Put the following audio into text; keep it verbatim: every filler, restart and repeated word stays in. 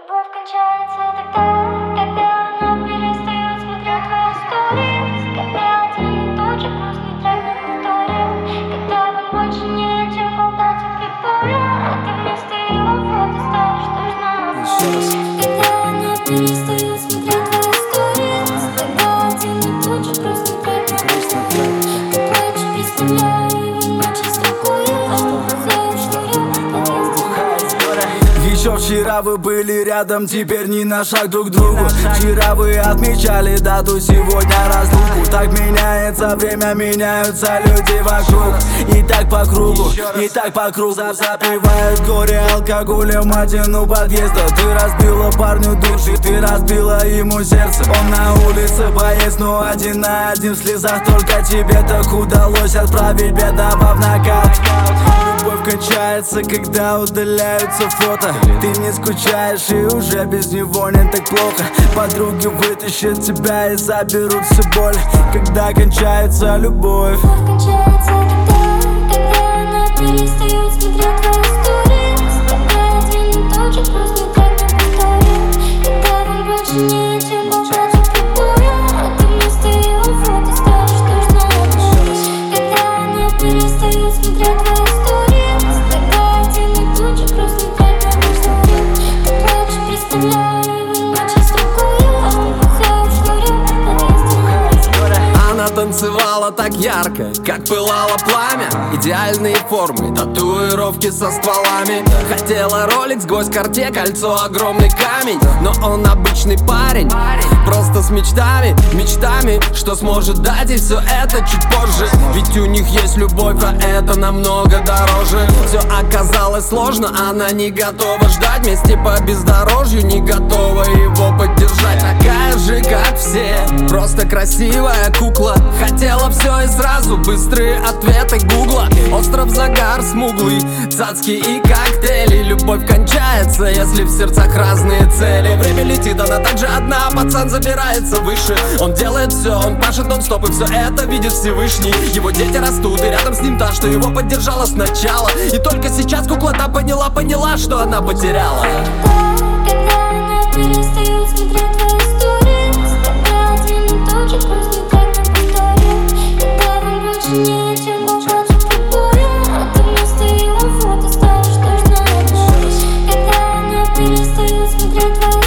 Любовь кончается тогда, когда она перестает смотреть твои сторис, когда один и тот же грустный трек на повторе, когда вам больше не о чем болтать и прибора, а ты вместо его фото ставишь нужно. Когда она перестает смотреть твои сторис, когда один и тот же грустный трек на повторе, как ночь представляю его ночи спокойно, а знаю, что я подъезд. Еще вчера вы были рядом, теперь ни на шаг друг к другу. Вчера вы отмечали дату, сегодня разлуку. Так меняется время, меняются люди вокруг. И так по кругу, и так по кругу. Запивает горе алкоголем один у подъезда. Ты разбила парню душу, ты разбила ему сердце. Он на улице боец, но один на один в слезах. Только тебе так удалось отправить бедного в нокаут. Любовь кончается, когда удаляются фото. Ты не скучаешь и уже без него не так плохо. Подруги вытащат тебя и заберут всю боль. Когда кончается любовь. Любовь кончается тогда, когда она перестает смотреть твои сторис, когда один и тот же грустный трек на повторе, когда вам больше не о чем болтать и прибора, а ты вместо его фото ставишь нужно. Когда она перестает смотреть твои сторис, когда один и тот же грустный трек на повторе, как ночь представляю его ночи спокойно, а знаю, что я подъезд. Она танцевала так ярко, как пылало пламя. Идеальные формы, татуировки со стволами. Хотела роликс, гвоздь, карте, кольцо, огромный камень. Но он обычный парень, просто с мечтами, мечтами, что сможет дать ей все это чуть позже. Ведь у них есть любовь, а это намного дороже. Все оказалось сложно, она не готова ждать. Вместе по бездорожью, не готова его поддержать. Такая же, как все, просто красивая кукла. Хотела все и сразу, быстрые ответы гугла. Остров, загар, смуглый, цацки и коктейли. Любовь кончается, если в сердцах разные цели. Время летит, она также одна, пацан забирается выше. Он делает все, он пашет нон-стоп, и все это видит Всевышний. Его дети растут, и рядом с ним та, что его поддержала сначала. И только сейчас кукла-то поняла, поняла, что она потеряла. Когда она перестает смотреть твои сторис, когда один и тот же грустный трек на повторе, когда вам больше не о чем болтать и прибора, а ты вместо его фото ставишь нужно. Когда она перестает смотреть твои